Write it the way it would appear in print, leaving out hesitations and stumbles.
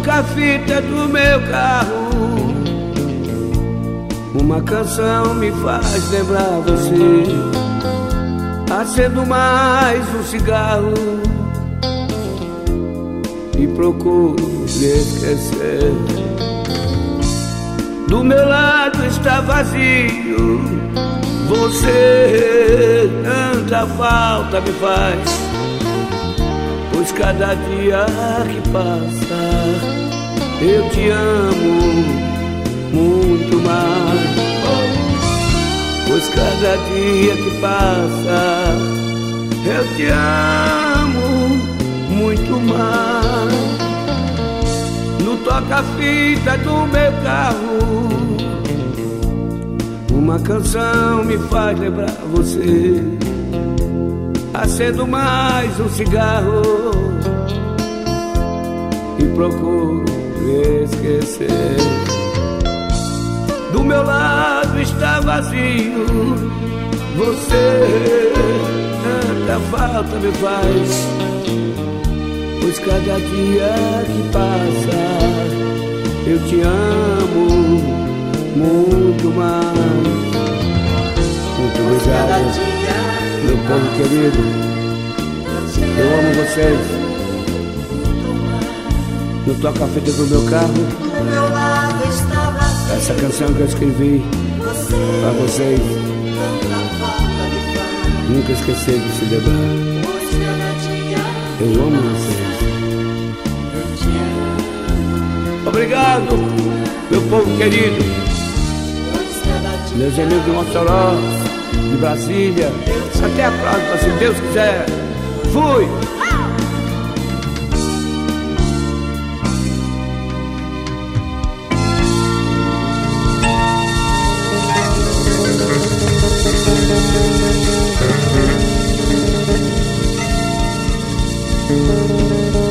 toca-fita do meu carro, uma canção me faz lembrar você. Acendo mais um cigarro e procuro lhe esquecer. Do meu lado está vazio, você tanta falta me faz, pois cada dia que passa eu te amo muito mais. Pois cada dia que passa eu te amo muito mais. No toca-fita do meu carro, uma canção me faz lembrar você. Acendo mais um cigarro e procuro me esquecer. Do meu lado está vazio, você tanta falta me faz, pois cada dia que passa eu te amo muito mais. Muito obrigado, meu povo querido, eu amo vocês. No toca-fita do meu carro, essa canção que eu escrevi pra vocês, nunca esquecer de se lembrar. Eu amo vocês. Obrigado, meu povo querido, meus amigos de Mossoró, de Brasília. Até a próxima, se Deus quiser. Fui! Música